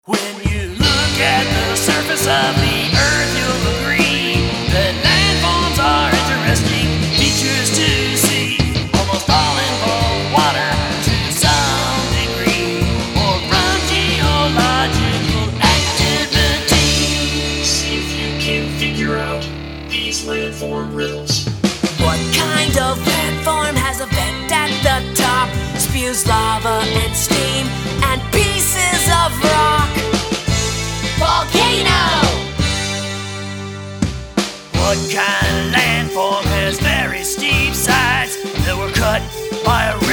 When you look at the surface of the earth, you'll agree that landforms are interesting features to see. Almost all involve water to some degree, or from geological activity. See if you can figure out these landform riddles. What kind of landform has a vent at the top, spews lava and steam and pieces of rock? Volcano! What kind of landform has very steep sides that were cut by a